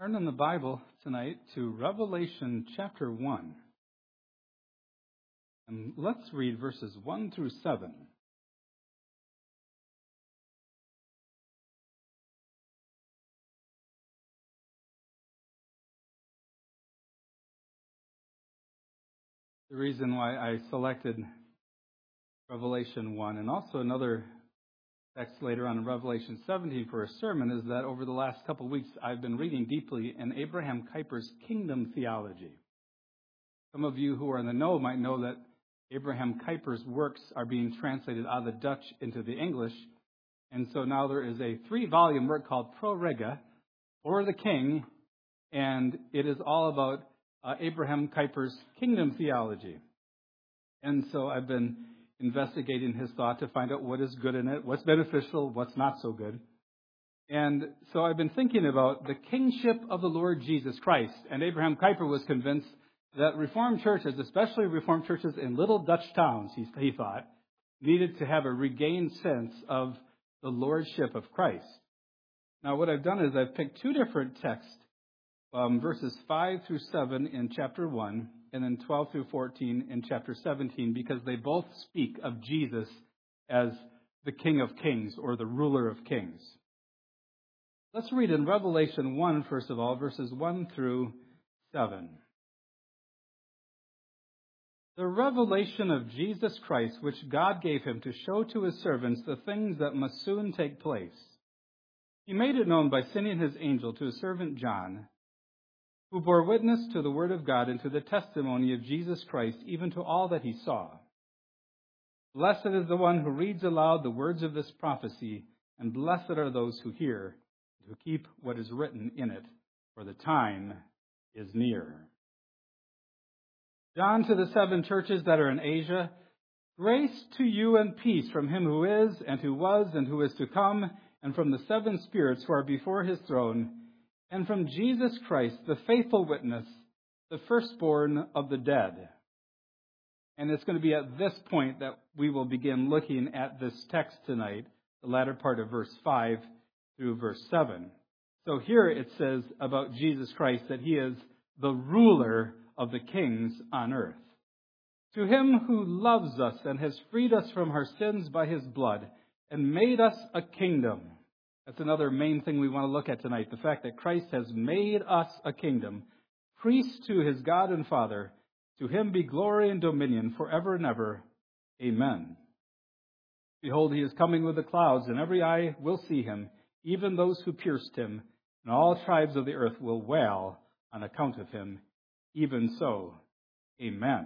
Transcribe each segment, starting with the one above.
Turn in the Bible tonight to Revelation chapter 1. And let's read verses 1 through 7. The reason why I selected Revelation 1 and also another text later on in Revelation 17 for a sermon is that over the last couple of weeks I've been reading deeply in Abraham Kuyper's Kingdom Theology. Some of you who are in the know might know that Abraham Kuyper's works are being translated out of the Dutch into the English, and so now there is a 3-volume work called Pro Rege, or the King, and it is all about Abraham Kuyper's Kingdom Theology. And so I've been investigating his thought to find out what is good in it, what's beneficial, what's not so good. And so I've been thinking about the kingship of the Lord Jesus Christ. And Abraham Kuyper was convinced that Reformed churches, especially Reformed churches in little Dutch towns, he thought, needed to have a regained sense of the lordship of Christ. Now what I've done is I've picked 2 different texts, verses 5 through 7 in chapter 1, and then 12 through 14 in chapter 17, because they both speak of Jesus as the King of Kings or the ruler of kings. Let's read in Revelation 1, first of all, verses 1 through 7. The revelation of Jesus Christ, which God gave him to show to his servants the things that must soon take place. He made it known by sending his angel to his servant John, who bore witness to the word of God and to the testimony of Jesus Christ, even to all that he saw. Blessed is the one who reads aloud the words of this prophecy, and blessed are those who hear, and who keep what is written in it, for the time is near. John, to the 7 churches that are in Asia, grace to you and peace from him who is, and who was, and who is to come, and from the 7 spirits who are before his throne, and from Jesus Christ, the faithful witness, the firstborn of the dead. And it's going to be at this point that we will begin looking at this text tonight, the latter part of verse 5 through verse 7. So here it says about Jesus Christ that he is the ruler of the kings on earth. To him who loves us and has freed us from our sins by his blood and made us a kingdom. That's another main thing we want to look at tonight, the fact that Christ has made us a kingdom, priest to his God and Father. To him be glory and dominion forever and ever. Amen. Behold, he is coming with the clouds, and every eye will see him, even those who pierced him, and all tribes of the earth will wail on account of him. Even so, amen.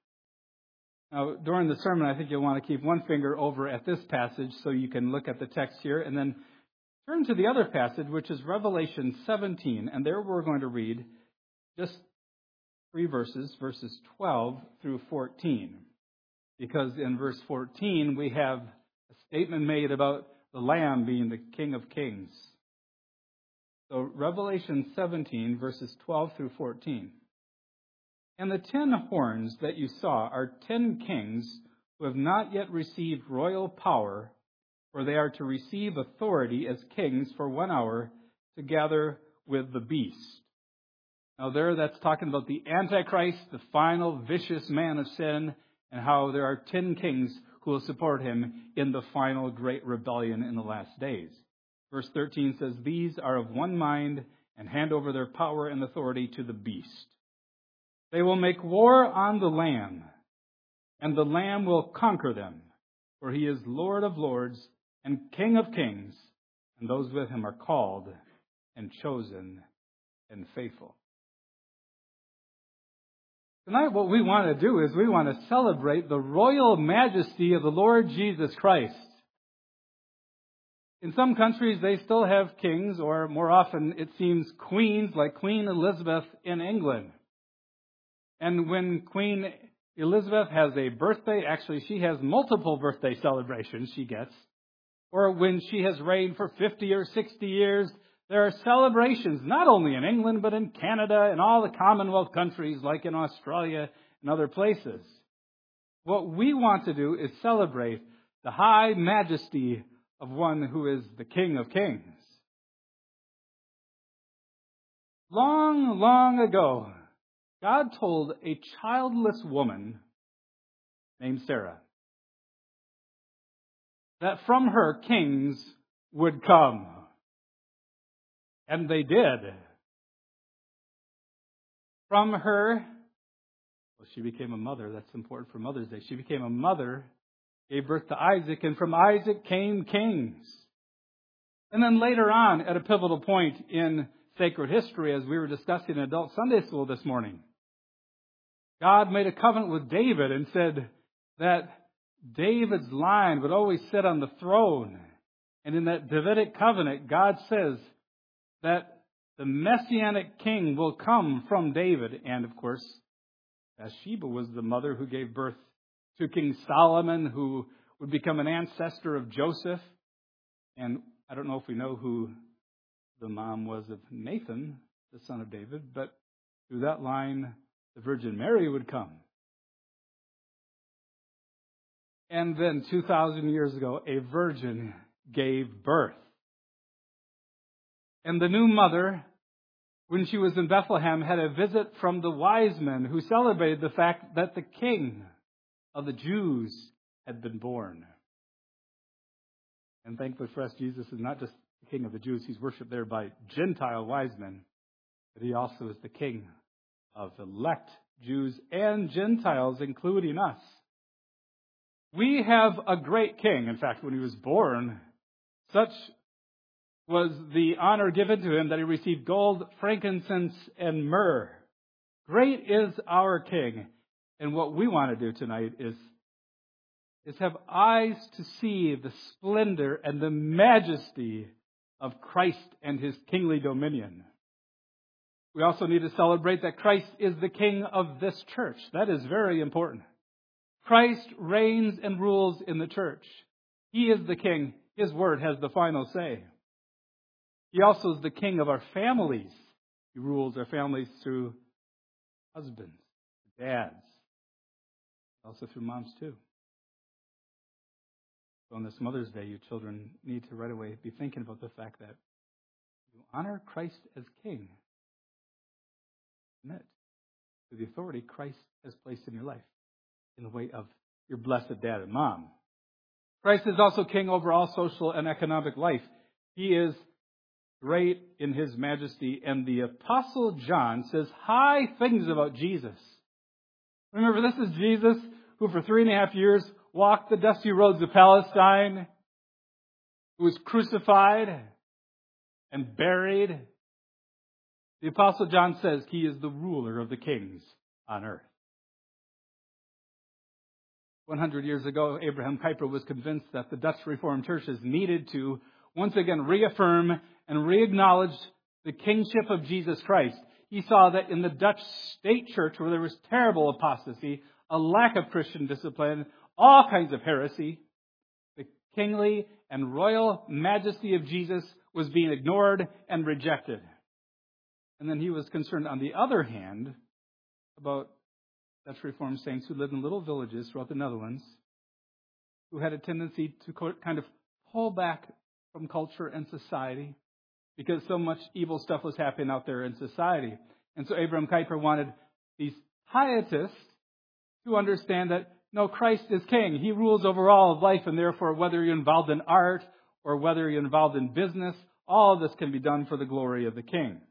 Now, during the sermon, I think you'll want to keep one finger over at this passage so you can look at the text here, and then turn to the other passage, which is Revelation 17, and there we're going to read just 3 verses, verses 12 through 14. Because in verse 14, we have a statement made about the Lamb being the King of Kings. So Revelation 17, verses 12 through 14. And the 10 horns that you saw are 10 kings who have not yet received royal power, for they are to receive authority as kings for 1 hour together with the beast. Now there that's talking about the Antichrist, the final vicious man of sin, and how there are 10 kings who will support him in the final great rebellion in the last days. Verse 13 says, these are of one mind and hand over their power and authority to the beast. They will make war on the Lamb, and the Lamb will conquer them, for he is Lord of lords and King of kings, and those with him are called and chosen and faithful. Tonight what we want to do is we want to celebrate the royal majesty of the Lord Jesus Christ. In some countries they still have kings, or more often it seems queens, like Queen Elizabeth in England. And when Queen Elizabeth has a birthday, actually she has multiple birthday celebrations she gets. Or when she has reigned for 50 or 60 years, there are celebrations not only in England, but in Canada and all the Commonwealth countries, like in Australia and other places. What we want to do is celebrate the high majesty of one who is the King of Kings. Long, long ago, God told a childless woman named Sarah that from her kings would come. And they did. From her, she became a mother. That's important for Mother's Day. She became a mother, gave birth to Isaac, and from Isaac came kings. And then later on, at a pivotal point in sacred history, as we were discussing in adult Sunday school this morning, God made a covenant with David and said that David's line would always sit on the throne. And in that Davidic covenant, God says that the Messianic king will come from David. And of course, Bathsheba was the mother who gave birth to King Solomon, who would become an ancestor of Joseph. And I don't know if we know who the mom was of Nathan, the son of David, but through that line, the Virgin Mary would come. And then 2,000 years ago, a virgin gave birth. And the new mother, when she was in Bethlehem, had a visit from the wise men who celebrated the fact that the king of the Jews had been born. And thankfully for us, Jesus is not just the king of the Jews. He's worshipped there by Gentile wise men, but he also is the king of elect Jews and Gentiles, including us. We have a great king. In fact, when he was born, such was the honor given to him that he received gold, frankincense, and myrrh. Great is our king. And what we want to do tonight is have eyes to see the splendor and the majesty of Christ and his kingly dominion. We also need to celebrate that Christ is the king of this church. That is very important. Christ reigns and rules in the church. He is the king. His word has the final say. He also is the king of our families. He rules our families through husbands, dads, also through moms too. So on this Mother's Day, you children need to right away be thinking about the fact that you honor Christ as king. Submit to the authority Christ has placed in your life in the way of your blessed dad and mom. Christ is also king over all social and economic life. He is great in his majesty, and the Apostle John says high things about Jesus. Remember, this is Jesus who for 3.5 years walked the dusty roads of Palestine, who was crucified and buried. The Apostle John says he is the ruler of the kings on earth. 100 years ago, Abraham Kuyper was convinced that the Dutch Reformed churches needed to once again reaffirm and re-acknowledge the kingship of Jesus Christ. He saw that in the Dutch state church, where there was terrible apostasy, a lack of Christian discipline, all kinds of heresy, the kingly and royal majesty of Jesus was being ignored and rejected. And then he was concerned, on the other hand, about Dutch Reformed saints who lived in little villages throughout the Netherlands, who had a tendency to kind of pull back from culture and society because so much evil stuff was happening out there in society. And so Abraham Kuyper wanted these pietists to understand that, no, Christ is king. He rules over all of life, and therefore whether you're involved in art or whether you're involved in business, all of this can be done for the glory of the king.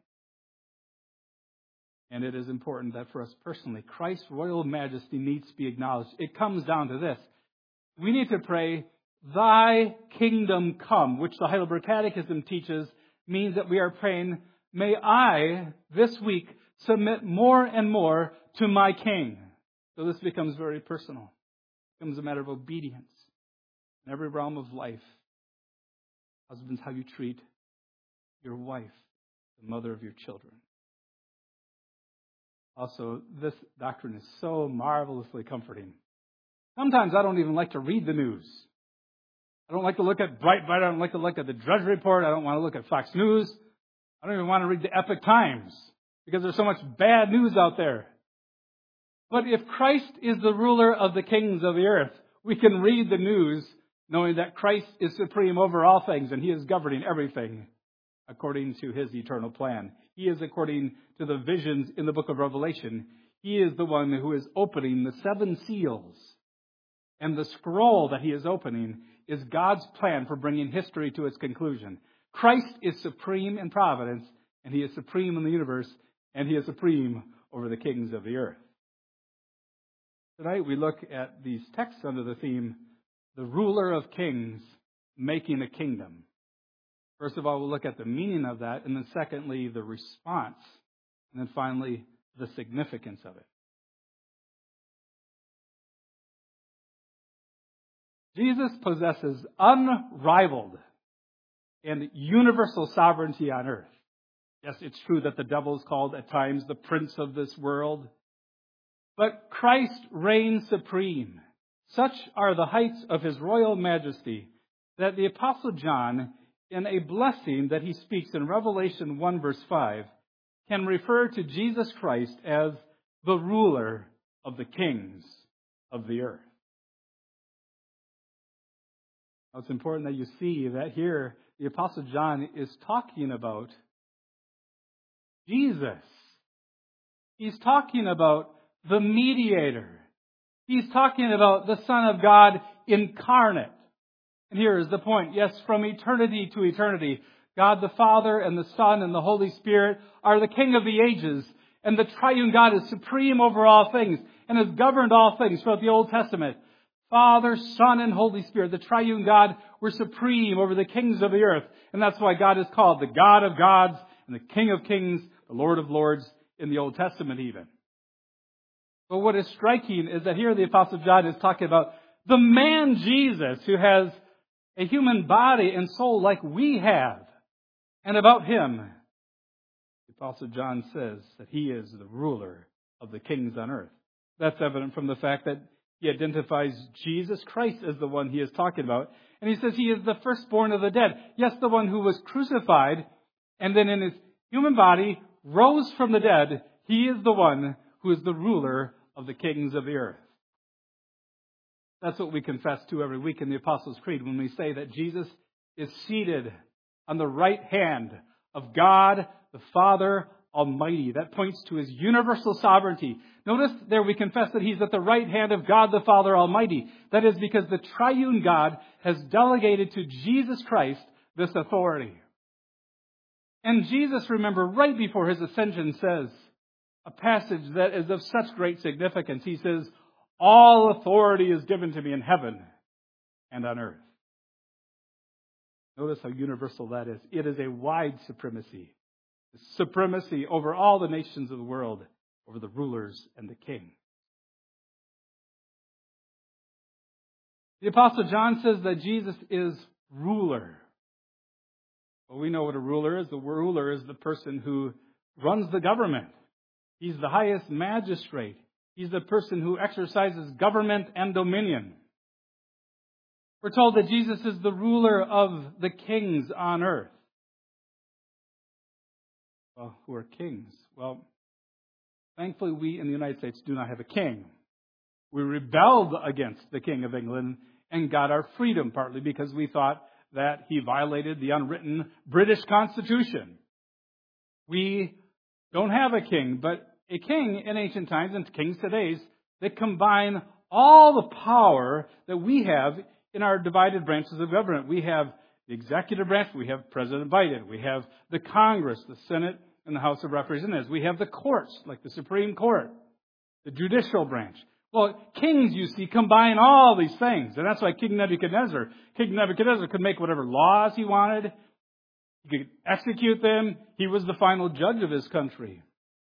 And it is important that for us personally, Christ's royal majesty needs to be acknowledged. It comes down to this. We need to pray, Thy kingdom come, which the Heidelberg Catechism teaches means that we are praying, may I, this week, submit more and more to my King. So this becomes very personal. It becomes a matter of obedience in every realm of life. Husbands, how you treat your wife, the mother of your children. Also, this doctrine is so marvelously comforting. Sometimes I don't even like to read the news. I don't like to look at Breitbart. I don't like to look at the Drudge Report. I don't want to look at Fox News. I don't even want to read the Epoch Times because there's so much bad news out there. But if Christ is the ruler of the kings of the earth, we can read the news knowing that Christ is supreme over all things and He is governing everything according to his eternal plan. He is according to the visions in the book of Revelation. He is the one who is opening the 7 seals. And the scroll that he is opening is God's plan for bringing history to its conclusion. Christ is supreme in providence, and he is supreme in the universe, and he is supreme over the kings of the earth. Tonight we look at these texts under the theme, the ruler of kings making a kingdom. First of all, we'll look at the meaning of that, and then secondly, the response, and then finally, the significance of it. Jesus possesses unrivaled and universal sovereignty on earth. Yes, it's true that the devil is called at times the prince of this world, but Christ reigns supreme. Such are the heights of his royal majesty that the Apostle John, in a blessing that he speaks in Revelation 1 verse 5, can refer to Jesus Christ as the ruler of the kings of the earth. Now, it's important that you see that here the Apostle John is talking about Jesus. He's talking about the mediator. He's talking about the Son of God incarnate. And here is the point. Yes, from eternity to eternity, God the Father and the Son and the Holy Spirit are the King of the ages. And the triune God is supreme over all things and has governed all things throughout the Old Testament. Father, Son, and Holy Spirit, the triune God, were supreme over the kings of the earth. And that's why God is called the God of gods and the King of kings, the Lord of lords in the Old Testament even. But what is striking is that here the Apostle John is talking about the man Jesus who has a human body and soul like we have. And about him, the Apostle John says that he is the ruler of the kings on earth. That's evident from the fact that he identifies Jesus Christ as the one he is talking about. And he says he is the firstborn of the dead. Yes, the one who was crucified and then in his human body rose from the dead. He is the one who is the ruler of the kings of the earth. That's what we confess to every week in the Apostles' Creed when we say that Jesus is seated on the right hand of God the Father Almighty. That points to his universal sovereignty. Notice there we confess that he's at the right hand of God the Father Almighty. That is because the triune God has delegated to Jesus Christ this authority. And Jesus, remember, right before his ascension says a passage that is of such great significance. He says, all authority is given to me in heaven and on earth. Notice how universal that is. It is a wide supremacy. Supremacy over all the nations of the world, over the rulers and the king. The Apostle John says that Jesus is ruler. Well, we know what a ruler is. The ruler is the person who runs the government. He's the highest magistrate. He's the person who exercises government and dominion. We're told that Jesus is the ruler of the kings on earth. Well, who are kings? Well, thankfully we in the United States do not have a king. We rebelled against the King of England and got our freedom, partly because we thought that he violated the unwritten British Constitution. We don't have a king, but a king in ancient times and kings today, that combine all the power that we have in our divided branches of government. We have the executive branch, we have President Biden, we have the Congress, the Senate, and the House of Representatives. We have the courts, like the Supreme Court, the judicial branch. Well, kings, you see, combine all these things. And that's why King Nebuchadnezzar could make whatever laws he wanted. He could execute them. He was the final judge of his country.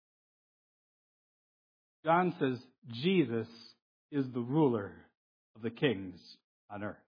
John says Jesus is the ruler of the kings on earth.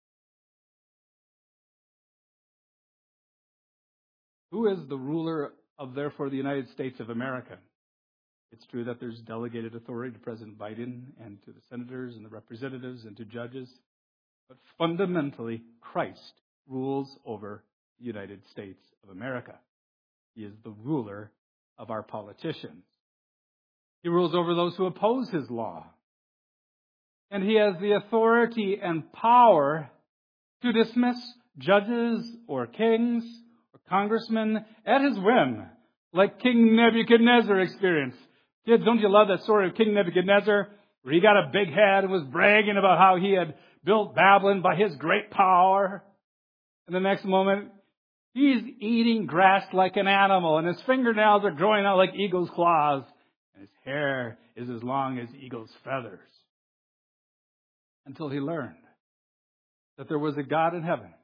Who is the ruler of, therefore, the United States of America? It's true that there's delegated authority to President Biden and to the senators and the representatives and to judges. But fundamentally, Christ rules over the United States of America. He is the ruler of our politicians. He rules over those who oppose his law. And he has the authority and power to dismiss judges or kings or congressman at his whim, like King Nebuchadnezzar experienced. Kids, don't you love that story of King Nebuchadnezzar, where he got a big head and was bragging about how he had built Babylon by his great power? And the next moment, he's eating grass like an animal, and his fingernails are growing out like eagle's claws, and his hair is as long as eagle's feathers. Until he learned that there was a God in heaven.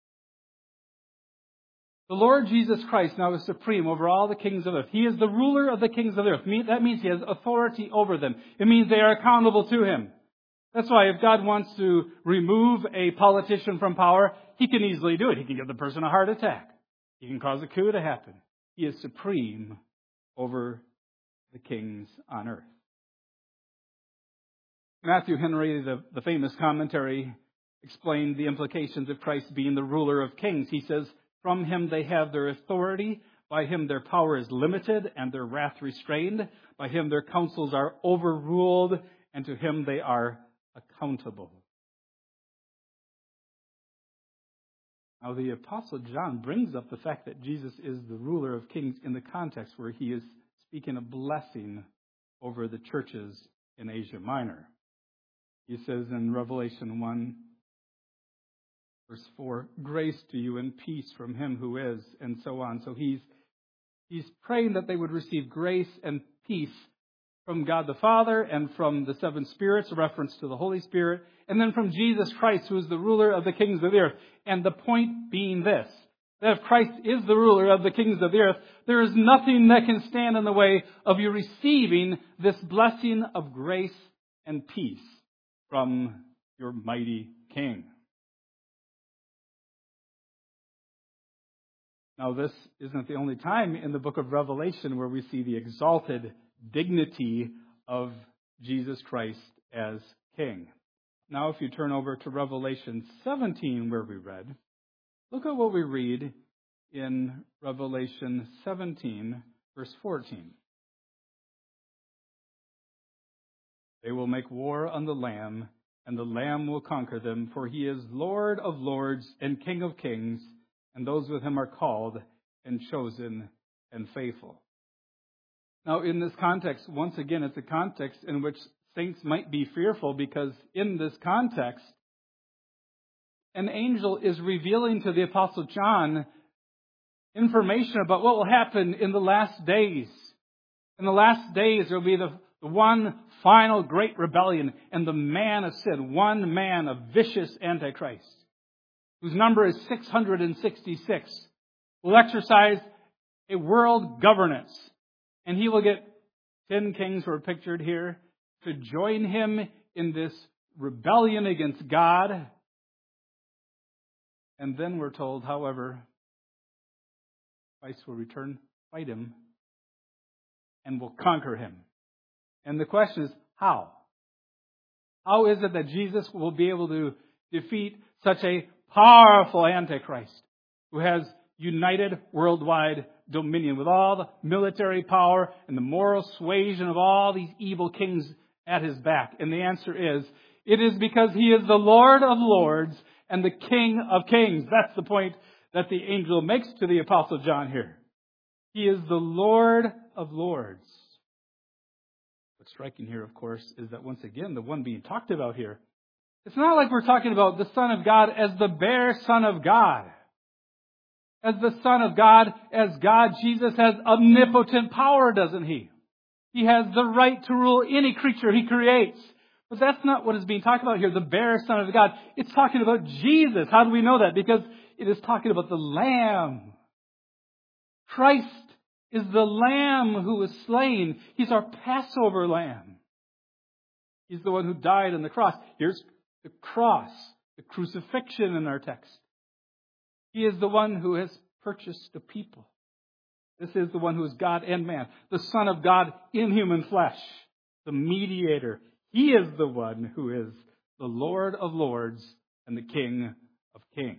The Lord Jesus Christ now is supreme over all the kings of earth. He is the ruler of the kings of the earth. That means he has authority over them. It means they are accountable to him. That's why if God wants to remove a politician from power, he can easily do it. He can give the person a heart attack. He can cause a coup to happen. He is supreme over the kings on earth. Matthew Henry, the famous commentary, explained the implications of Christ being the ruler of kings. He says, from him they have their authority. By him their power is limited and their wrath restrained. By him their counsels are overruled, and to him they are accountable. Now the Apostle John brings up the fact that Jesus is the ruler of kings in the context where he is speaking a blessing over the churches in Asia Minor. He says in Revelation 1, verse 4, grace to you and peace from him who is, and so on. So he's praying that they would receive grace and peace from God the Father and from the seven spirits, a reference to the Holy Spirit, and then from Jesus Christ, who is the ruler of the kings of the earth. And the point being this, that if Christ is the ruler of the kings of the earth, there is nothing that can stand in the way of you receiving this blessing of grace and peace from your mighty King. Now, this isn't the only time in the book of Revelation where we see the exalted dignity of Jesus Christ as King. Now, if you turn over to Revelation 17, where we read, look at what we read in Revelation 17, verse 14. They will make war on the Lamb, and the Lamb will conquer them, for he is Lord of lords and King of kings, and those with him are called and chosen and faithful. Now, in this context, once again, it's a context in which saints might be fearful, because in this context, an angel is revealing to the Apostle John information about what will happen in the last days. In the last days, there will be the one final great rebellion, and the man of sin, one man of vicious Antichrist, whose number is 666, will exercise a world governance. And he will get 10 kings who are pictured here to join him in this rebellion against God. And then we're told, however, Christ will return, fight him, and will conquer him. And the question is, how? How is it that Jesus will be able to defeat such a powerful Antichrist who has united worldwide dominion with all the military power and the moral suasion of all these evil kings at his back? And the answer is, it is because he is the Lord of lords and the King of kings. That's the point that the angel makes to the Apostle John here. He is the Lord of lords. What's striking here, of course, is that once again, the one being talked about here, it's not like we're talking about the Son of God as the bare Son of God. As the Son of God, as God, Jesus has omnipotent power, doesn't he? He has the right to rule any creature he creates. But that's not what is being talked about here, the bare Son of God. It's talking about Jesus. How do we know that? Because it is talking about the Lamb. Christ is the Lamb who was slain. He's our Passover Lamb. He's the one who died on the cross. Here's the cross, the crucifixion in our text. He is the one who has purchased the people. This is the one who is God and man, the Son of God in human flesh, the mediator. He is the one who is the Lord of lords and the King of kings.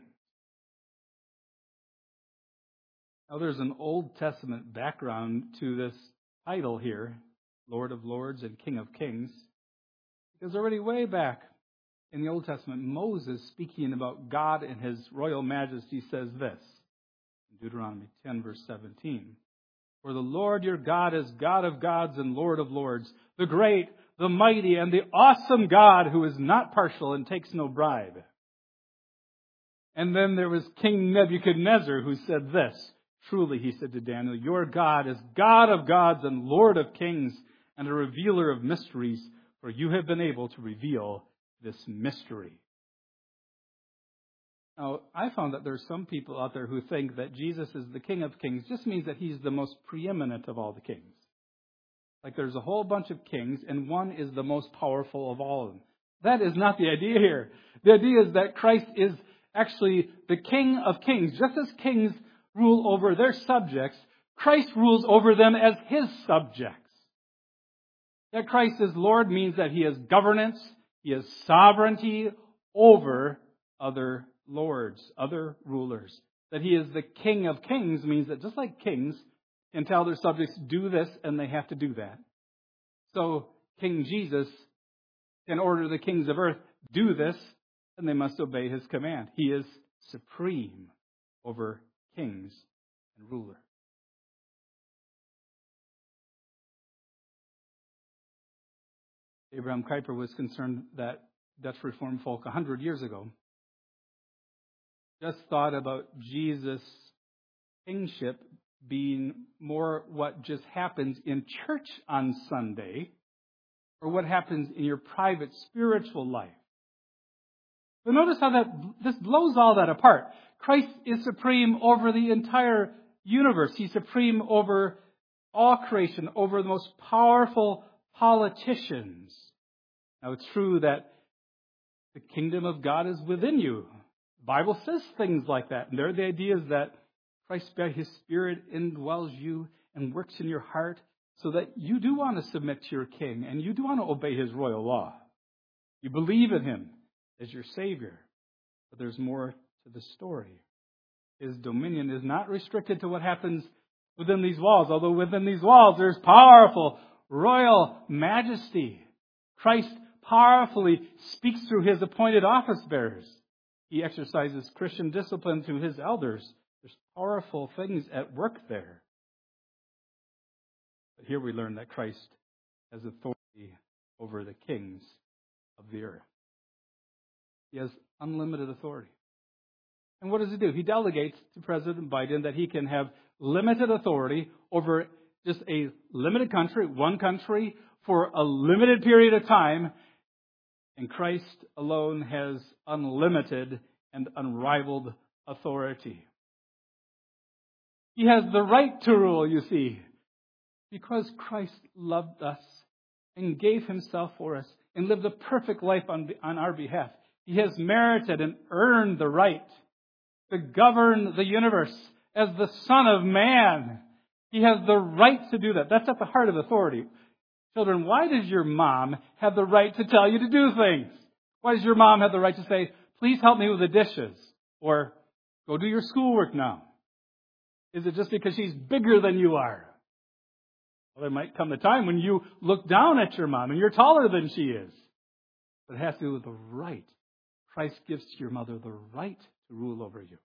Now, there's an Old Testament background to this title here, Lord of lords and King of kings, because already way back in the Old Testament, Moses, speaking about God and his royal majesty, says this. in Deuteronomy 10, verse 17. For the Lord your God is God of gods and Lord of lords, the great, the mighty, and the awesome God who is not partial and takes no bribe. And then there was King Nebuchadnezzar who said this. Truly, he said to Daniel, your God is God of gods and Lord of kings and a revealer of mysteries, for you have been able to reveal this mystery. Now, I found that there are some people out there who think that Jesus is the King of Kings just means that he's the most preeminent of all the kings. Like there's a whole bunch of kings, and one is the most powerful of all of them. That is not the idea here. The idea is that Christ is actually the King of Kings. Just as kings rule over their subjects, Christ rules over them as his subjects. That Christ is Lord means that he has governance, he has sovereignty over other lords, other rulers. That he is the King of Kings means that just like kings can tell their subjects, do this, and they have to do that. So King Jesus can order the kings of earth, do this, and they must obey his command. He is supreme over kings and rulers. Abraham Kuyper was concerned that Dutch Reformed folk 100 years ago just thought about Jesus' kingship being more what just happens in church on Sunday or what happens in your private spiritual life. But notice how this blows all that apart. Christ is supreme over the entire universe. He's supreme over all creation, over the most powerful politicians. Now, it's true that the kingdom of God is within you. The Bible says things like that. And there are the ideas that Christ, by his Spirit, indwells you and works in your heart so that you do want to submit to your king and you do want to obey his royal law. You believe in him as your Savior. But there's more to the story. His dominion is not restricted to what happens within these walls, although within these walls there's powerful royal majesty. Christ powerfully speaks through his appointed office bearers. He exercises Christian discipline through his elders. There's powerful things at work there. But here we learn that Christ has authority over the kings of the earth. He has unlimited authority. And what does he do? He delegates to President Biden that he can have limited authority over just a limited country, one country, for a limited period of time. And Christ alone has unlimited and unrivaled authority. He has the right to rule, you see, because Christ loved us and gave himself for us and lived a perfect life on our behalf. He has merited and earned the right to govern the universe as the Son of Man. He has the right to do that. That's at the heart of authority. Children, why does your mom have the right to tell you to do things? Why does your mom have the right to say, please help me with the dishes? Or, go do your schoolwork now? Is it just because she's bigger than you are? Well, there might come a time when you look down at your mom and you're taller than she is. But it has to do with the right. Christ gives to your mother the right to rule over you.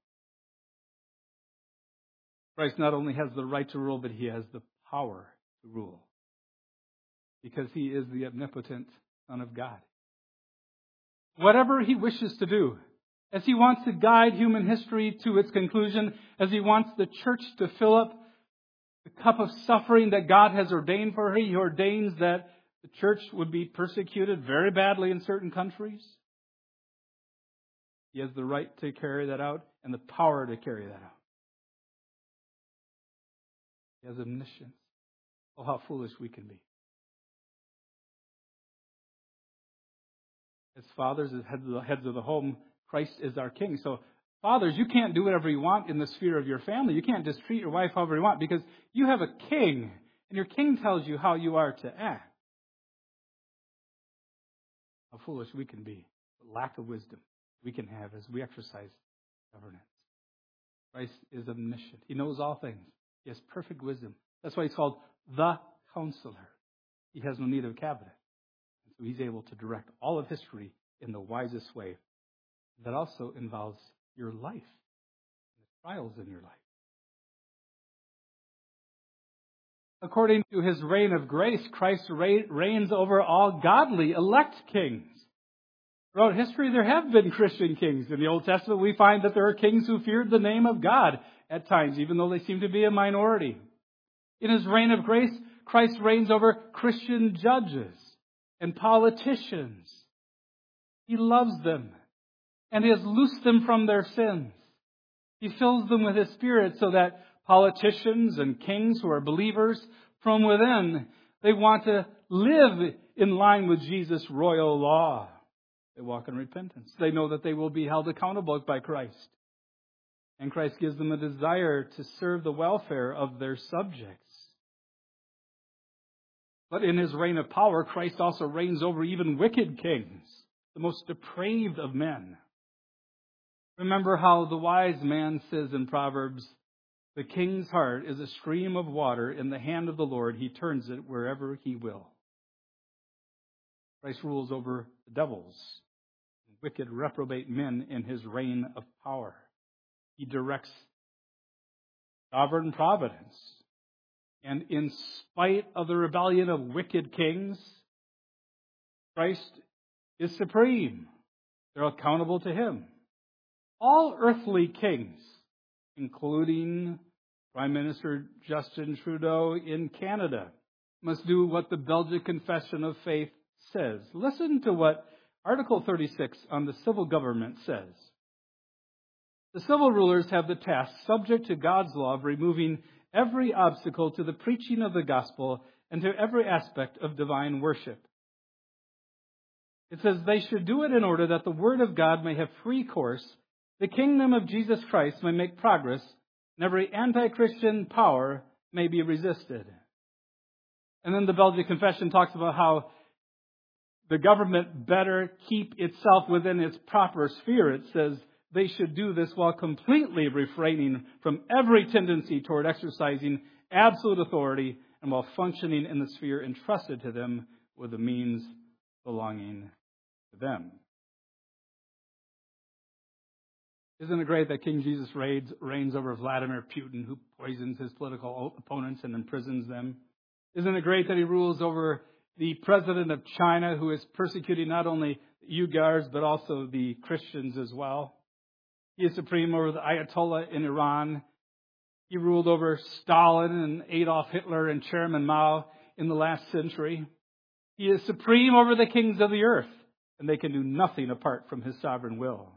Christ not only has the right to rule, but he has the power to rule. Because he is the omnipotent Son of God. Whatever he wishes to do, as he wants to guide human history to its conclusion, as he wants the church to fill up the cup of suffering that God has ordained for her, he ordains that the church would be persecuted very badly in certain countries. He has the right to carry that out and the power to carry that out. He has omniscience. Oh, how foolish we can be. As fathers, as heads of the home, Christ is our king. So, fathers, you can't do whatever you want in the sphere of your family. You can't just treat your wife however you want because you have a king, and your king tells you how you are to act. How foolish we can be. The lack of wisdom we can have as we exercise governance. Christ is omniscient. He knows all things. He has perfect wisdom. That's why he's called the Counselor. He has no need of a cabinet. So he's able to direct all of history in the wisest way. That also involves your life, the trials in your life. According to his reign of grace, Christ reigns over all godly, elect kings. Throughout history, there have been Christian kings. In the Old Testament, we find that there are kings who feared the name of God at times, even though they seem to be a minority. In his reign of grace, Christ reigns over Christian judges and politicians. He loves them, and he has loosed them from their sins. He fills them with his Spirit so that politicians and kings who are believers from within, they want to live in line with Jesus' royal law. They walk in repentance. They know that they will be held accountable by Christ. And Christ gives them a desire to serve the welfare of their subjects. But in his reign of power, Christ also reigns over even wicked kings, the most depraved of men. Remember how the wise man says in Proverbs, "The king's heart is a stream of water in the hand of the Lord. He turns it wherever he will." Christ rules over the devils, wicked reprobate men in his reign of power. He directs sovereign providence. And in spite of the rebellion of wicked kings, Christ is supreme. They're accountable to him. All earthly kings, including Prime Minister Justin Trudeau in Canada, must do what the Belgian Confession of Faith says. Listen to what Article 36 on the civil government says. The civil rulers have the task, subject to God's law, of removing every obstacle to the preaching of the gospel and to every aspect of divine worship. It says they should do it in order that the word of God may have free course, the kingdom of Jesus Christ may make progress, and every anti-Christian power may be resisted. And then the Belgian Confession talks about how the government better keep itself within its proper sphere. It says they should do this while completely refraining from every tendency toward exercising absolute authority and while functioning in the sphere entrusted to them with the means belonging to them. Isn't it great that King Jesus reigns over Vladimir Putin, who poisons his political opponents and imprisons them? Isn't it great that he rules over the president of China, who is persecuting not only Uyghurs but also the Christians as well? He is supreme over the Ayatollah in Iran. He ruled over Stalin and Adolf Hitler and Chairman Mao in the last century. He is supreme over the kings of the earth, and they can do nothing apart from his sovereign will.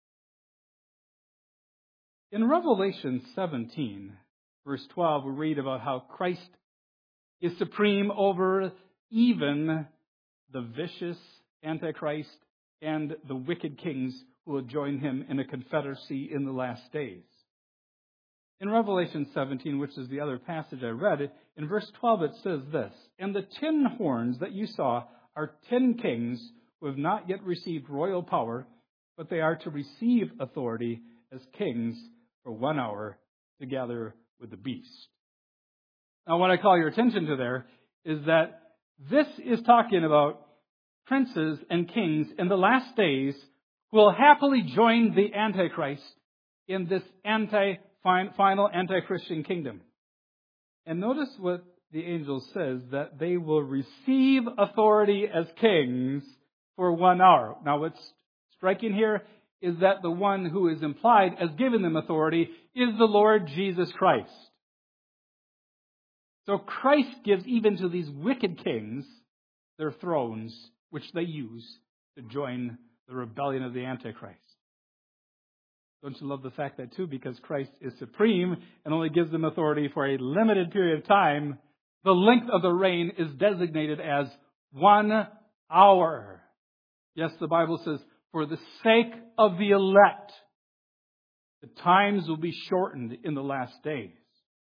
In Revelation 17, verse 12, we read about how Christ is supreme over even the vicious Antichrist and the wicked kings who will join him in a confederacy in the last days. In Revelation 17, which is the other passage I read, in verse 12 it says this, "And the 10 horns that you saw are 10 kings who have not yet received royal power, but they are to receive authority as kings for 1 hour together with the beast." Now, what I call your attention to there is that this is talking about princes and kings in the last days who will happily join the Antichrist in this final anti-Christian kingdom. And notice what the angel says, that they will receive authority as kings for 1 hour. Now, what's striking here is that the one who is implied as giving them authority is the Lord Jesus Christ. So Christ gives even to these wicked kings their thrones, which they use to join the rebellion of the Antichrist. Don't you love the fact that too, because Christ is supreme and only gives them authority for a limited period of time, the length of the reign is designated as 1 hour. Yes, the Bible says, for the sake of the elect, the times will be shortened in the last days.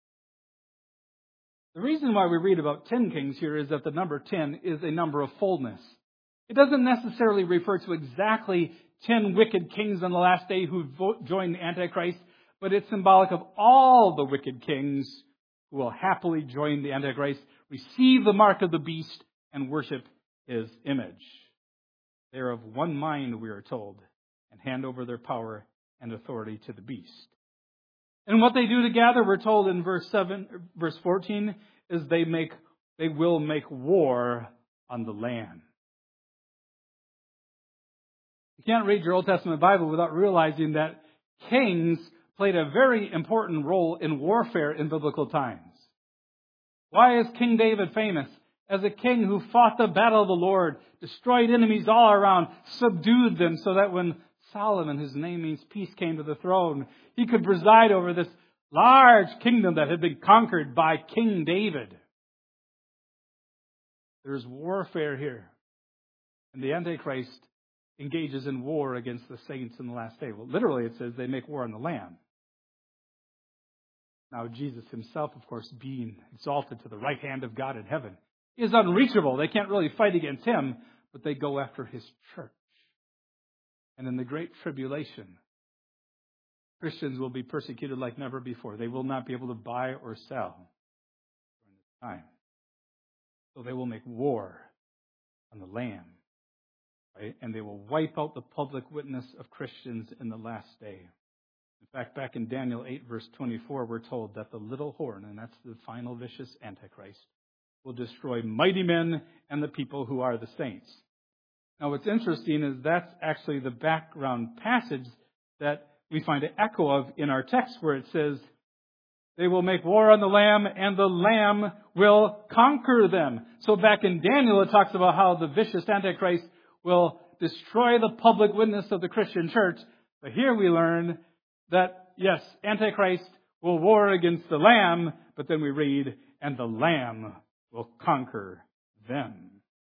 The reason why we read about 10 kings here is that the number 10 is a number of fullness. It doesn't necessarily refer to exactly 10 wicked kings on the last day who join the Antichrist, but it's symbolic of all the wicked kings who will happily join the Antichrist, receive the mark of the beast, and worship his image. They are of one mind, we are told, and hand over their power and authority to the beast. And what they do together, we're told in verse 14, is they will make war on the land. You can't read your Old Testament Bible without realizing that kings played a very important role in warfare in biblical times. Why is King David famous? As a king who fought the battle of the Lord, destroyed enemies all around, subdued them so that when Solomon, whose name means peace, came to the throne, he could preside over this large kingdom that had been conquered by King David. There's warfare here. And the Antichrist engages in war against the saints in the last day. Well, literally it says they make war on the Lamb. Now, Jesus himself, of course, being exalted to the right hand of God in heaven, is unreachable. They can't really fight against him, but they go after his church. And in the Great Tribulation, Christians will be persecuted like never before. They will not be able to buy or sell during this time. So they will make war on the Lamb. Right? And they will wipe out the public witness of Christians in the last day. In fact, back in Daniel 8, verse 24, we're told that the little horn, and that's the final vicious Antichrist, will destroy mighty men and the people who are the saints. Now, what's interesting is that's actually the background passage that we find an echo of in our text where it says, they will make war on the Lamb, and the Lamb will conquer them. So back in Daniel, it talks about how the vicious Antichrist will destroy the public witness of the Christian church. But here we learn that, yes, Antichrist will war against the Lamb, but then we read, and the Lamb will conquer them.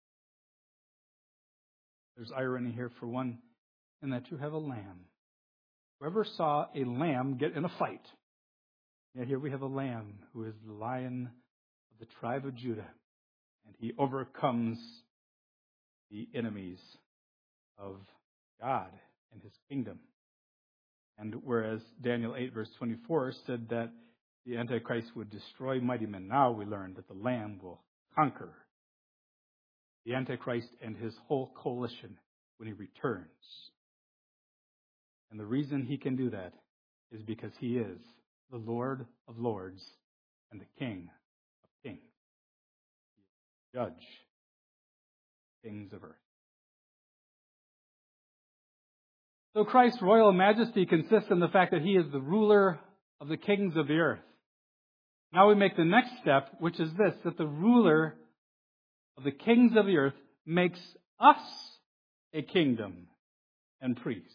There's irony here for one, in that you have a lamb. Whoever saw a lamb get in a fight? Yeah, here we have a lamb who is the Lion of the tribe of Judah, and he overcomes the enemies of God and his kingdom. And whereas Daniel 8 verse 24 said that the Antichrist would destroy mighty men, now we learn that the Lamb will conquer the Antichrist and his whole coalition when he returns. And the reason he can do that is because he is the Lord of lords and the King of kings. Judge kings of earth. So Christ's royal majesty consists in the fact that he is the ruler of the kings of the earth. Now we make the next step, which is this, that the ruler of the kings of the earth makes us a kingdom and priests.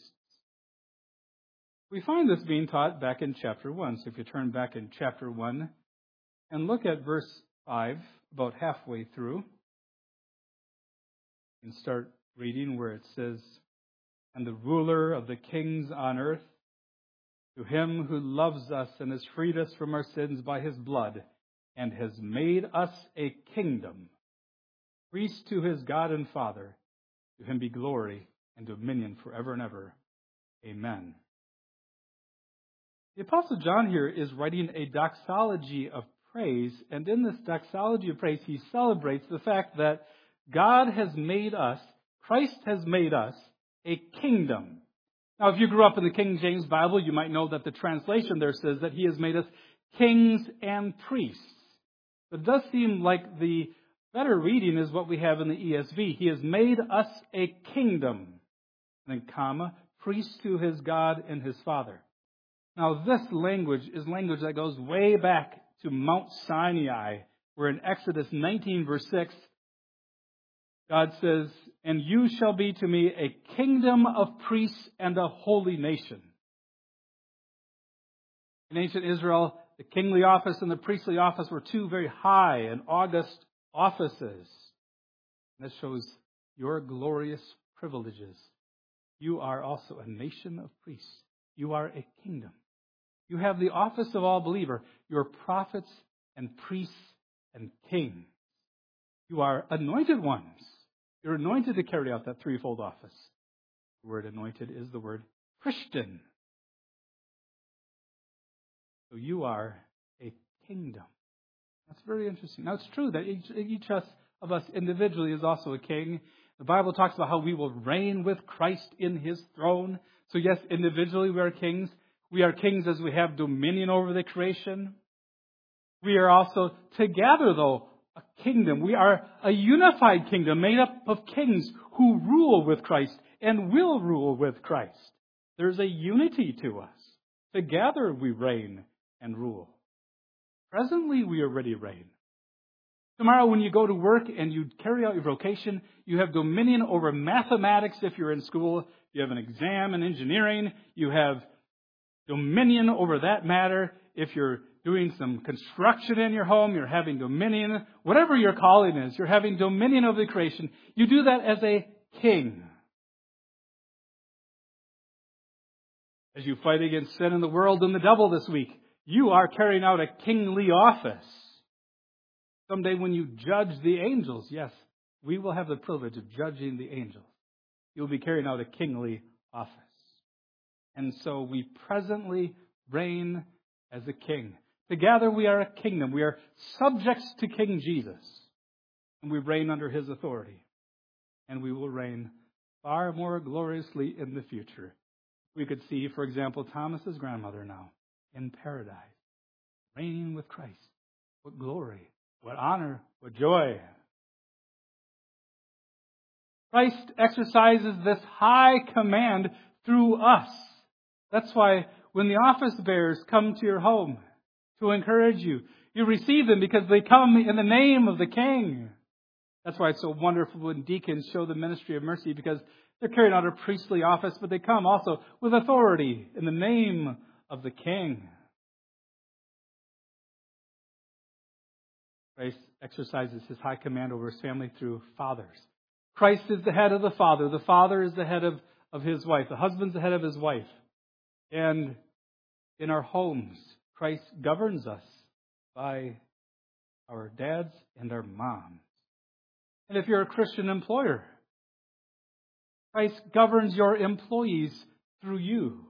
We find this being taught back in chapter 1. So if you turn back in chapter 1 and look at verse 5, about halfway through, and start reading where it says, and the ruler of the kings on earth, to him who loves us and has freed us from our sins by his blood, and has made us a kingdom, priest to his God and Father, to him be glory and dominion forever and ever. Amen. The Apostle John here is writing a doxology of praise, and in this doxology of praise, he celebrates the fact that God has made us, Christ has made us, a kingdom. Now, if you grew up in the King James Bible, you might know that the translation there says that he has made us kings and priests. But it does seem like the better reading is what we have in the ESV. He has made us a kingdom, and then comma, priest to his God and his Father. Now, this language is language that goes way back to Mount Sinai, where in Exodus 19, verse 6, God says, and you shall be to me a kingdom of priests and a holy nation. In ancient Israel, the kingly office and the priestly office were two very high and august offices. And this shows your glorious privileges. You are also a nation of priests. You are a kingdom. You have the office of all believer. You're prophets and priests and kings. You are anointed ones. You're anointed to carry out that threefold office. The word anointed is the word Christian. So you are a kingdom. That's very interesting. Now, it's true that each of us individually is also a king. The Bible talks about how we will reign with Christ in his throne. So yes, individually we are kings. We are kings as we have dominion over the creation. We are also together, though, a kingdom. We are a unified kingdom made up of kings who rule with Christ and will rule with Christ. There's a unity to us. Together we reign and rule. Presently we already reign. Tomorrow when you go to work and you carry out your vocation, you have dominion over mathematics if you're in school. You have an exam in engineering. You have dominion over that matter. If you're doing some construction in your home, you're having dominion. Whatever your calling is, you're having dominion over the creation. You do that as a king. As you fight against sin in the world and the devil this week, you are carrying out a kingly office. Someday when you judge the angels, yes, we will have the privilege of judging the angels. You'll be carrying out a kingly office. And so we presently reign as a king. Together we are a kingdom. We are subjects to King Jesus. And we reign under his authority. And we will reign far more gloriously in the future. We could see, for example, Thomas's grandmother now in paradise, reigning with Christ. What glory, what honor, what joy. Christ exercises this high command through us. That's why when the office bearers come to your home to encourage you, you receive them because they come in the name of the King. That's why it's so wonderful when deacons show the ministry of mercy, because they're carrying out a priestly office, but they come also with authority in the name of the King. Christ exercises his high command over his family through fathers. Christ is the head of the father. The father is the head of his wife. The husband's the head of his wife. And in our homes, Christ governs us by our dads and our moms. And if you're a Christian employer, Christ governs your employees through you.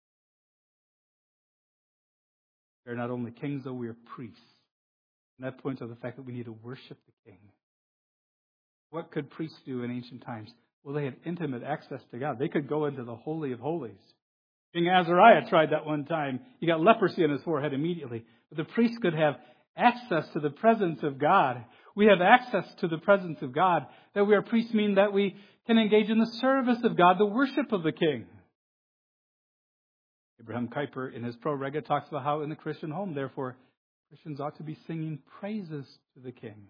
We are not only kings, though we are priests. And that points to the fact that we need to worship the King. What could priests do in ancient times? Well, they had intimate access to God. They could go into the Holy of Holies. King Azariah tried that one time. He got leprosy on his forehead immediately. But the priest could have access to the presence of God. We have access to the presence of God. That we are priests mean that we can engage in the service of God, the worship of the King. Abraham Kuyper, in his Pro-Rega, talks about how in the Christian home, therefore, Christians ought to be singing praises to the King.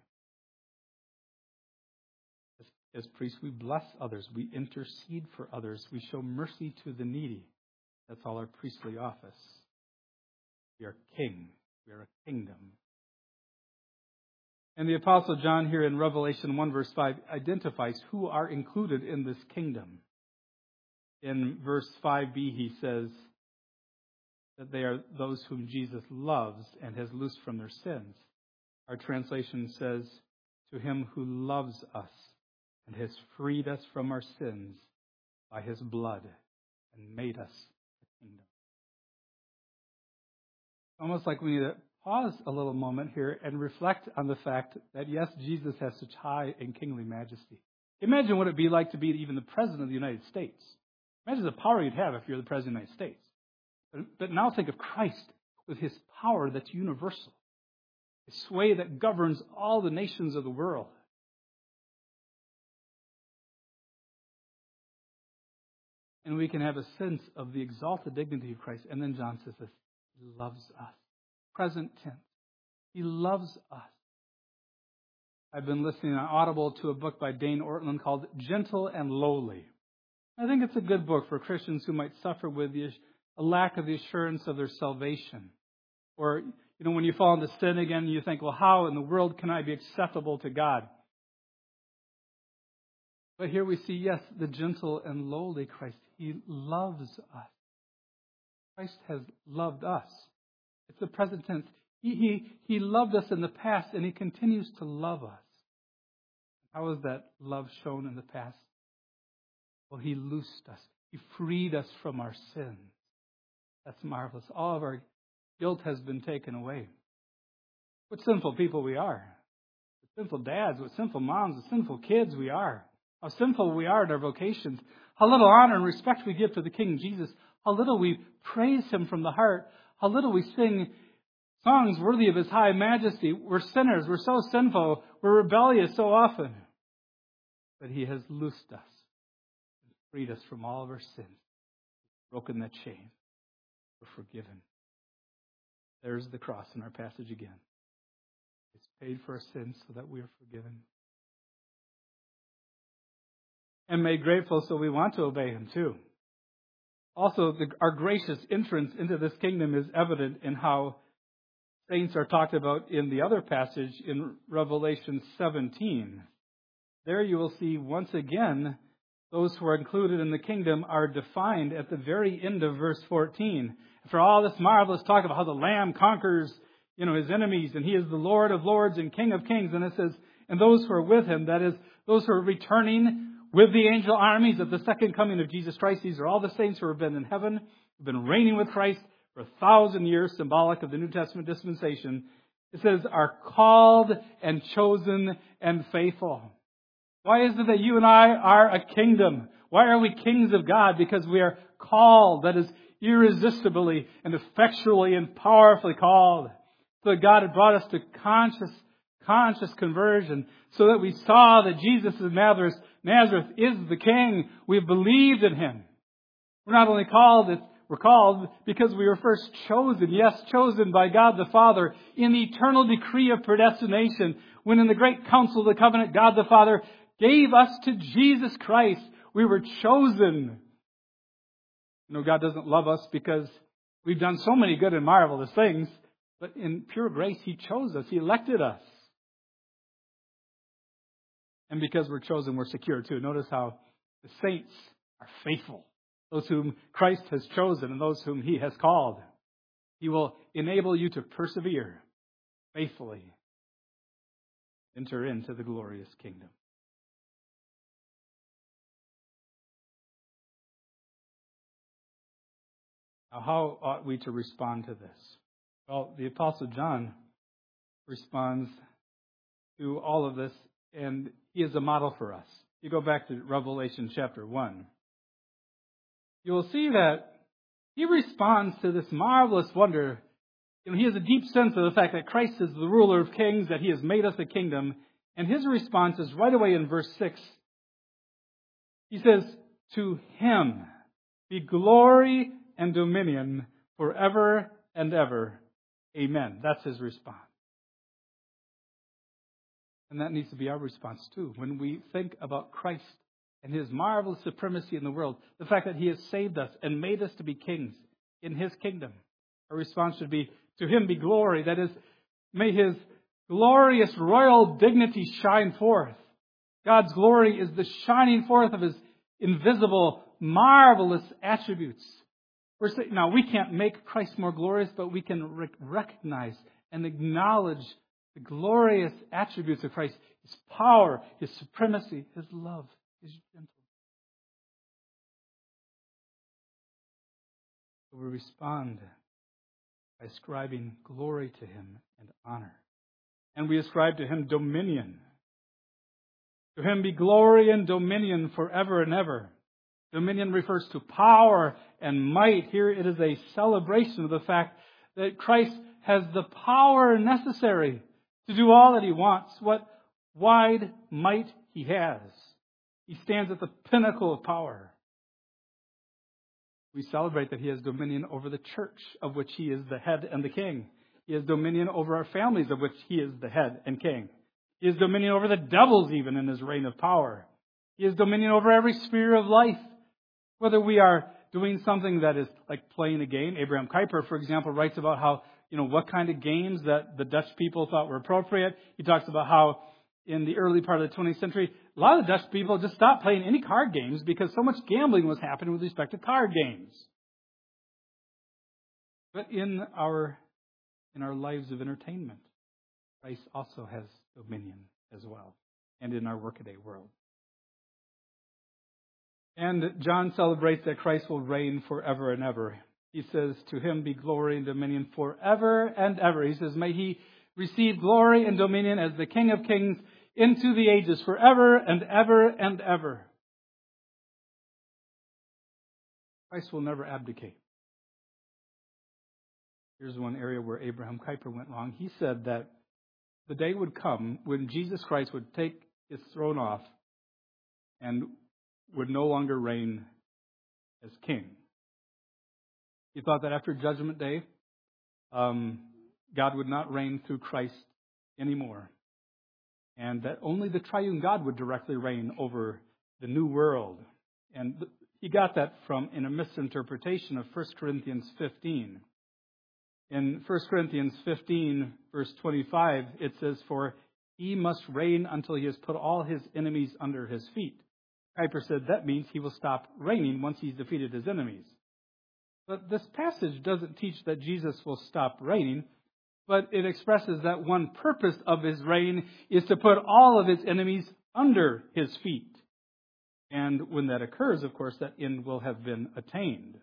As priests, we bless others. We intercede for others. We show mercy to the needy. That's all our priestly office. We are king. We are a kingdom. And the Apostle John here in Revelation 1 verse 5 identifies who are included in this kingdom. In verse 5b he says that they are those whom Jesus loves and has loosed from their sins. Our translation says, to him who loves us and has freed us from our sins by his blood and made us a kingdom. Almost like we need to pause a little moment here and reflect on the fact that, yes, Jesus has such high and kingly majesty. Imagine what it would be like to be even the President of the United States. Imagine the power you'd have if you're the President of the United States. But now think of Christ with his power that's universal. A sway that governs all the nations of the world. And we can have a sense of the exalted dignity of Christ. And then John says this, he loves us. Present tense. He loves us. I've been listening on Audible to a book by Dane Ortland called Gentle and Lowly. I think it's a good book for Christians who might suffer with a lack of the assurance of their salvation. Or, when you fall into sin again, you think, well, how in the world can I be acceptable to God? But here we see, yes, the gentle and lowly Christ. He loves us. Christ has loved us. It's the present tense. He loved us in the past, and he continues to love us. How is that love shown in the past? Well, he loosed us. He freed us from our sins. That's marvelous. All of our guilt has been taken away. What sinful people we are. What sinful dads, what sinful moms, what sinful kids we are. How sinful we are in our vocations. How little honor and respect we give to the King Jesus. How little we praise him from the heart. How little we sing songs worthy of His high majesty. We're sinners. We're so sinful. We're rebellious so often. But He has loosed us and freed us from all of our sins. Broken that chain. We're forgiven. There's the cross in our passage again. It's paid for our sins so that we are forgiven. And made grateful, so we want to obey Him too. Also, our gracious entrance into this kingdom is evident in how saints are talked about in the other passage in Revelation 17. There you will see once again those who are included in the kingdom are defined at the very end of verse 14. After all this marvelous talk about how the Lamb conquers, His enemies, and He is the Lord of lords and King of kings, and it says, and those who are with Him, that is, those who are returning with the angel armies at the second coming of Jesus Christ. These are all the saints who have been in heaven, who have been reigning with Christ for 1,000 years, symbolic of the New Testament dispensation. It says, are called and chosen and faithful. Why is it that you and I are a kingdom? Why are we kings of God? Because we are called, that is, irresistibly and effectually and powerfully called. So that God had brought us to conscious conversion, so that we saw that Jesus of Nazareth is the King. We've believed in Him. We're not only called, we're called because we were first chosen. Yes, chosen by God the Father in the eternal decree of predestination. When in the great council of the covenant, God the Father gave us to Jesus Christ. We were chosen. God doesn't love us because we've done so many good and marvelous things, but in pure grace, He chose us. He elected us. And because we're chosen, we're secure too. Notice how the saints are faithful. Those whom Christ has chosen and those whom He has called. He will enable you to persevere faithfully. Enter into the glorious kingdom. Now, how ought we to respond to this? Well, the Apostle John responds to all of this, and he is a model for us. You go back to Revelation chapter 1. You will see that he responds to this marvelous wonder. He has a deep sense of the fact that Christ is the ruler of kings, that He has made us a kingdom. And his response is right away in verse 6. He says, to Him be glory and dominion forever and ever. Amen. That's his response. And that needs to be our response too. When we think about Christ and His marvelous supremacy in the world, the fact that He has saved us and made us to be kings in His kingdom, our response should be, to Him be glory. That is, may His glorious royal dignity shine forth. God's glory is the shining forth of His invisible, marvelous attributes. Now, we can't make Christ more glorious, but we can recognize and acknowledge the glorious attributes of Christ. His power, His supremacy, His love, His gentleness. So we respond by ascribing glory to Him and honor. And we ascribe to Him dominion. To Him be glory and dominion forever and ever. Dominion refers to power and might. Here it is a celebration of the fact that Christ has the power necessary to do all that He wants. What wide might He has. He stands at the pinnacle of power. We celebrate that He has dominion over the church, of which He is the head and the king. He has dominion over our families, of which He is the head and king. He has dominion over the devils even in His reign of power. He has dominion over every sphere of life. Whether we are doing something that is like playing a game. Abraham Kuyper, for example, writes about how, what kind of games that the Dutch people thought were appropriate. He talks about how in the early part of the 20th century, a lot of the Dutch people just stopped playing any card games because so much gambling was happening with respect to card games. But in our lives of entertainment, Christ also has dominion as well, and in our workaday world. And John celebrates that Christ will reign forever and ever. He says, to Him be glory and dominion forever and ever. He says, may He receive glory and dominion as the King of kings into the ages, forever and ever and ever. Christ will never abdicate. Here's one area where Abraham Kuyper went wrong. He said that the day would come when Jesus Christ would take his throne off and would no longer reign as king. He thought that after Judgment Day, God would not reign through Christ anymore, and that only the triune God would directly reign over the new world. And he got that in a misinterpretation of 1 Corinthians 15. In 1 Corinthians 15, verse 25, it says, "For he must reign until he has put all his enemies under his feet." Kuyper said that means he will stop reigning once he's defeated his enemies. But this passage doesn't teach that Jesus will stop reigning, but it expresses that one purpose of his reign is to put all of his enemies under his feet. And when that occurs, of course, that end will have been attained.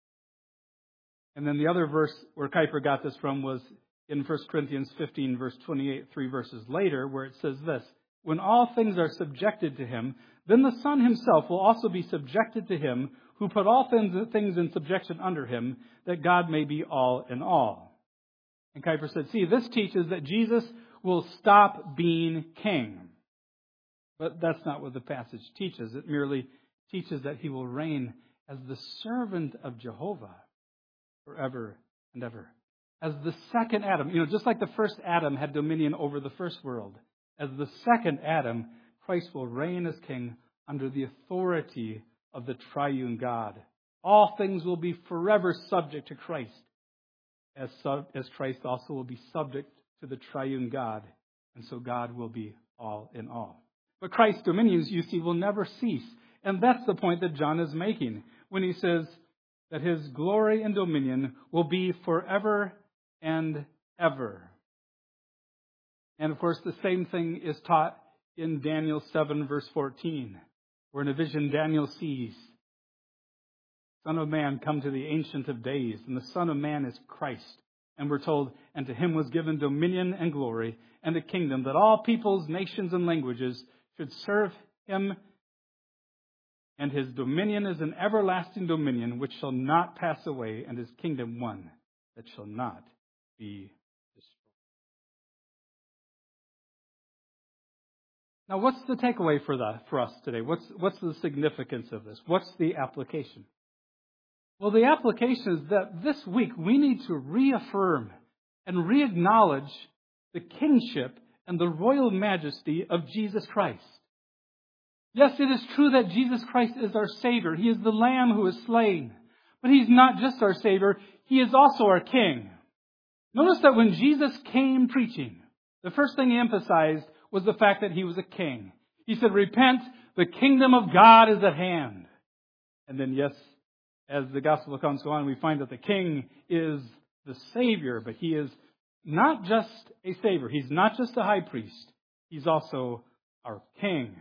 And then the other verse where Kuyper got this from was in 1 Corinthians 15, verse 28, 3 verses later, where it says this, "When all things are subjected to him, then the Son himself will also be subjected to him who put all things in subjection under him, that God may be all in all." And Kuyper said, see, this teaches that Jesus will stop being king. But that's not what the passage teaches. It merely teaches that he will reign as the servant of Jehovah forever and ever. As the second Adam, just like the first Adam had dominion over the first world, as the second Adam, Christ will reign as king under the authority of the triune God. All things will be forever subject to Christ, as Christ also will be subject to the triune God, and so God will be all in all. But Christ's dominions, you see, will never cease. And that's the point that John is making when he says that his glory and dominion will be forever and ever. And of course, the same thing is taught in Daniel 7, verse 14, where in a vision Daniel sees, "Son of man, come to the Ancient of Days," and the Son of Man is Christ. And we're told, "And to him was given dominion and glory and a kingdom, that all peoples, nations, and languages should serve him. And his dominion is an everlasting dominion which shall not pass away, and his kingdom one that shall not be destroyed." Now, what's the takeaway for us today? What's the significance of this? What's the application? Well, the application is that this week we need to reaffirm and re-acknowledge the kingship and the royal majesty of Jesus Christ. Yes, it is true that Jesus Christ is our Savior. He is the Lamb who is slain. But He's not just our Savior, He is also our King. Notice that when Jesus came preaching, the first thing He emphasized was the fact that He was a King. He said, "Repent, the kingdom of God is at hand." And then, yes, as the gospel accounts go on, we find that the King is the Savior, but He is not just a Savior. He's not just a high priest. He's also our King.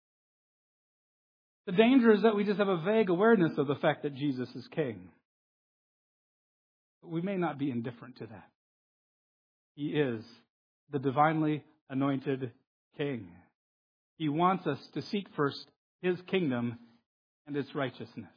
The danger is that we just have a vague awareness of the fact that Jesus is King. But we may not be indifferent to that. He is the divinely anointed King. He wants us to seek first His kingdom and its righteousness.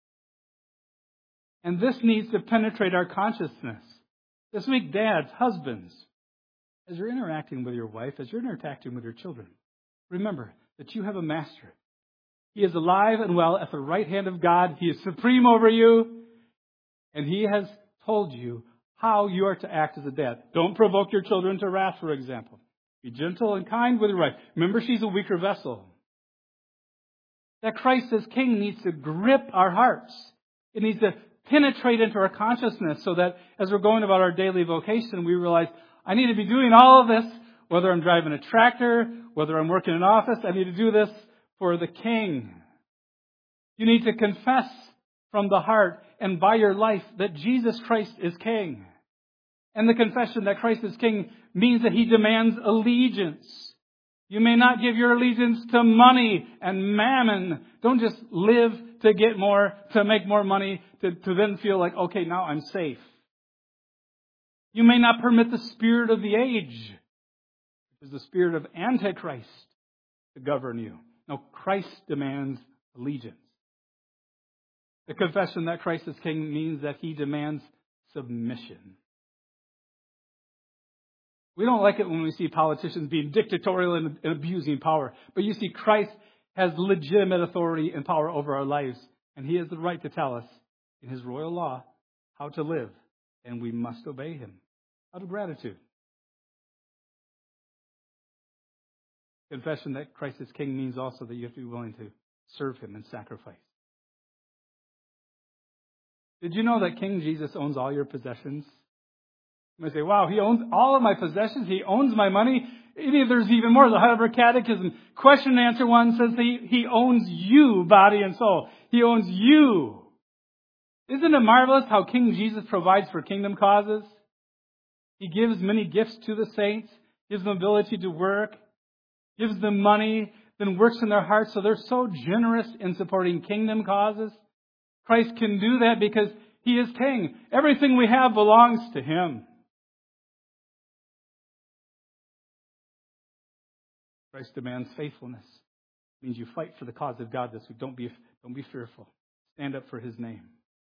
And this needs to penetrate our consciousness. This week, dads, husbands, as you're interacting with your wife, as you're interacting with your children, remember that you have a master. He is alive and well at the right hand of God. He is supreme over you. And He has told you how you are to act as a dad. Don't provoke your children to wrath, for example. Be gentle and kind with your wife. Remember, she's a weaker vessel. That Christ as King needs to grip our hearts. It needs to penetrate into our consciousness so that as we're going about our daily vocation, we realize, I need to be doing all of this, whether I'm driving a tractor, whether I'm working in an office, I need to do this for the King. You need to confess from the heart and by your life that Jesus Christ is King. And the confession that Christ is King means that He demands allegiance. You may not give your allegiance to money and mammon. Don't just live to get more, to make more money, to then feel like, okay, now I'm safe. You may not permit the spirit of the age, which is the spirit of Antichrist, to govern you. No, Christ demands allegiance. The confession that Christ is King means that He demands submission. We don't like it when we see politicians being dictatorial and abusing power. But you see, Christ has legitimate authority and power over our lives. And he has the right to tell us in his royal law how to live. And we must obey him. Out of gratitude. Confession that Christ is King means also that you have to be willing to serve him and sacrifice. Did you know that King Jesus owns all your possessions? You might say, wow, he owns all of my possessions. He owns my money. There's even more. The Heidelberg Catechism, question and answer 1 says he owns you, body and soul. He owns you. Isn't it marvelous how King Jesus provides for kingdom causes? He gives many gifts to the saints, gives them ability to work, gives them money, then works in their hearts. So they're so generous in supporting kingdom causes. Christ can do that because he is King. Everything we have belongs to him. Christ demands faithfulness. It means you fight for the cause of God this week. Don't be fearful. Stand up for his name.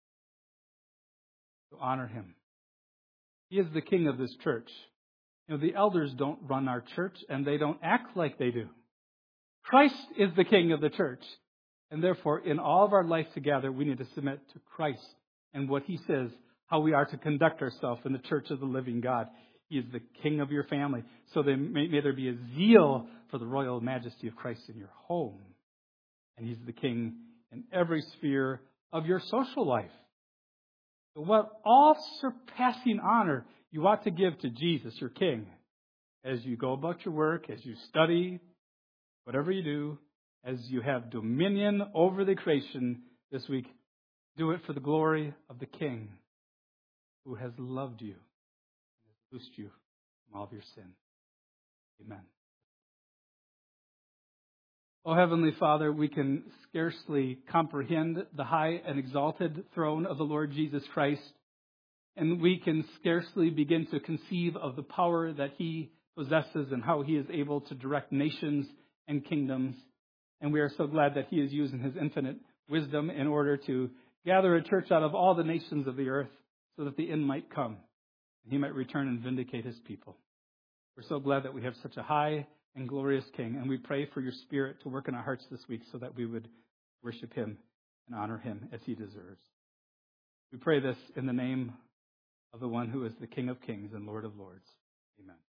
So honor him. He is the king of this church. You know, the elders don't run our church, and they don't act like they do. Christ is the king of the church. And therefore, in all of our life together, we need to submit to Christ and what he says, how we are to conduct ourselves in the church of the living God. He is the king of your family. So may there be a zeal for the royal majesty of Christ in your home. And he's the king in every sphere of your social life. So what all surpassing honor you ought to give to Jesus, your king, as you go about your work, as you study, whatever you do, as you have dominion over the creation this week, do it for the glory of the King who has loved you and has loosed you from all of your sin. Amen. Oh, Heavenly Father, we can scarcely comprehend the high and exalted throne of the Lord Jesus Christ, and we can scarcely begin to conceive of the power that he possesses and how he is able to direct nations and kingdoms. And we are so glad that he is using his infinite wisdom in order to gather a church out of all the nations of the earth so that the end might come and he might return and vindicate his people. We're so glad that we have such a high and glorious King, and we pray for your Spirit to work in our hearts this week so that we would worship him and honor him as he deserves. We pray this in the name of the one who is the King of Kings and Lord of Lords. Amen.